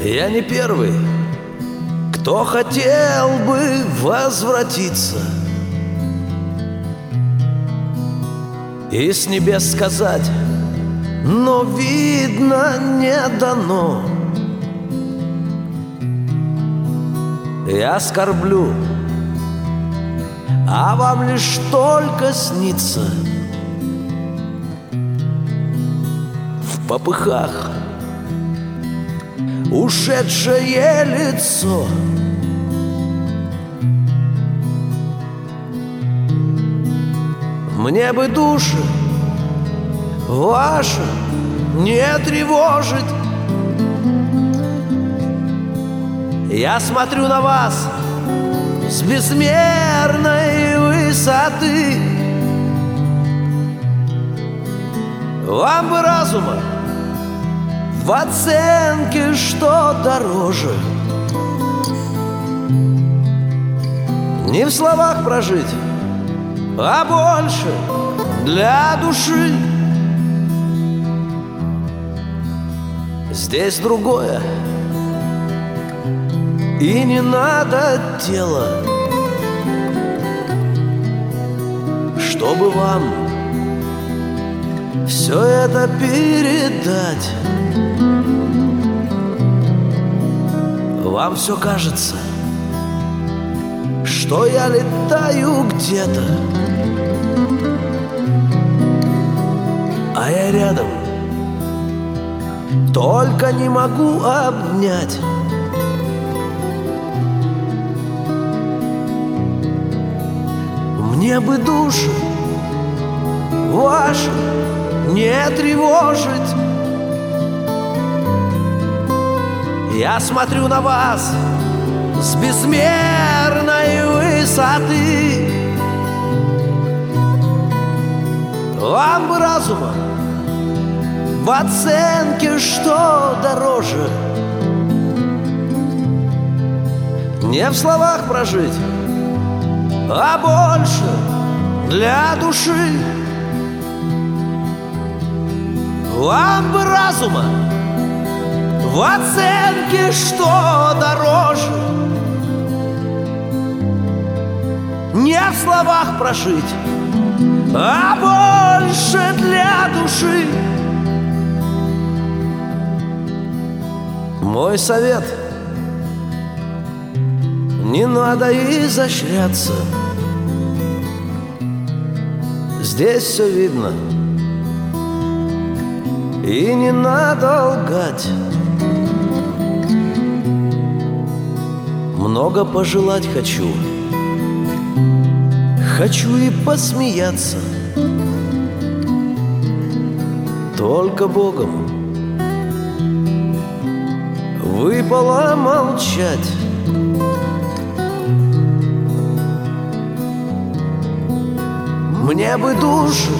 Я не первый, кто хотел бы возвратиться и с небес сказать, но видно не дано. Я скорблю, а вам лишь только снится в попыхах ушедшее лицо. Мне бы души ваши не тревожить. Я смотрю на вас с безмерной высоты. Вам бы разума в оценке, что дороже. Не в словах прожить, а больше для души. Здесь другое, и не надо тела, чтобы вам все это передать. Вам все кажется, что я летаю где-то, а я рядом, только не могу обнять. Мне бы души ваши не тревожить. Я смотрю на вас с безмерной высоты. Вам бы разума в оценке, что дороже. Не в словах прожить, а больше для души. Вам бы разума в оценке, что дороже. Не в словах прожить, а больше для души. Мой совет: не надо изощряться. Здесь все видно, и не надо лгать. Много пожелать хочу, хочу и посмеяться. Только Богом выпало молчать. Мне бы души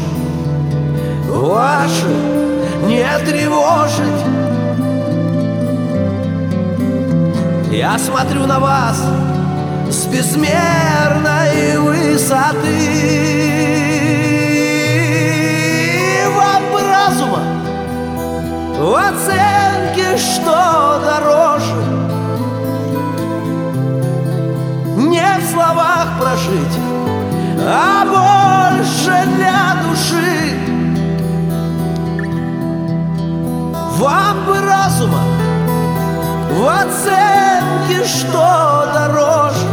ваши не тревожить. Я смотрю на вас с безмерной высоты. Вам бы разума в оценке, что дороже. Не в словах прожить, а больше для души. Вам бы разума в оценке, что дороже.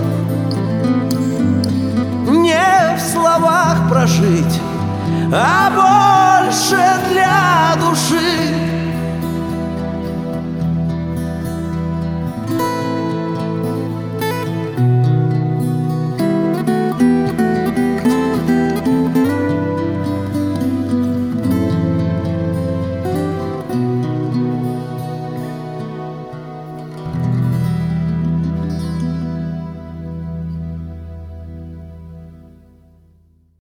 Не в словах прожить, а больше для души.